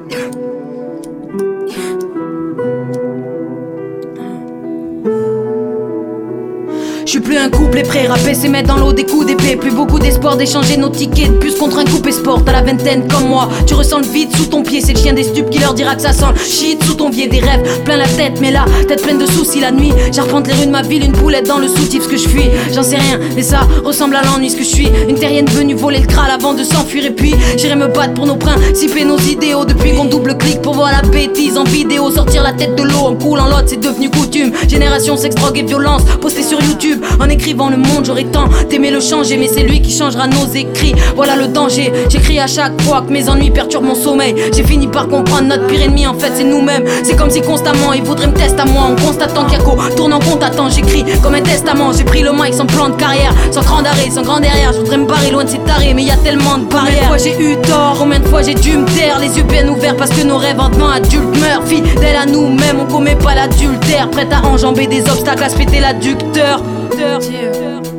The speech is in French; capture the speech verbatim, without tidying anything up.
Je suis plus un couplet prêt, rapper c'est mettre dans l'eau des coups d'épée. Plus beaucoup d'espoir d'échanger nos tickets de plus contre un coupé sport. À la vingtaine comme moi, tu ressens le vide sous ton pied. C'est le chien des stupes qui leur dira que ça sent le shit sous ton pied. Des rêves plein la tête, mais là, tête pleine de soucis la nuit. J'arpente les rues de ma ville, une poulette dans le soutif. Ce que je fuis, j'en sais rien, mais ça ressemble à l'ennui. Ce que je suis, une terrienne venue voler le Graal avant de s'enfuir. Et puis j'irai me battre pour nos principes et nos idéaux. Depuis qu'on double-clique pour voir la bêtise en vidéo. Sortir la tête de l'eau en coulant l'autre, c'est devenu coutume. Génération sexe, drogue et violence, posté sur YouTube. En écrivant le monde, j'aurais tant d'aimer le changer, mais c'est lui qui changera nos écrits. Voilà le danger, j'écris à chaque fois que mes ennuis perturbent mon sommeil. J'ai fini par comprendre notre pire ennemi, en fait c'est nous-mêmes. C'est comme si constamment ils voudraient me tester à moi. En constatant qu'il y a qu'au tournant compte attend, j'écris comme un testament. J'ai pris le mic sans plan de carrière, sans grand arrêt, sans grand derrière. Je voudrais me barrer loin de ces tarés, mais y a tellement de barrières. Combien de fois j'ai eu tort, combien de fois j'ai dû me taire, les yeux bien ouverts parce que nos rêves en devant adultes meurent. Fidèles à nous-mêmes, on commet pas l'adultère, prête à enjamber des obstacles, à se péter l'adducteur. Yeah.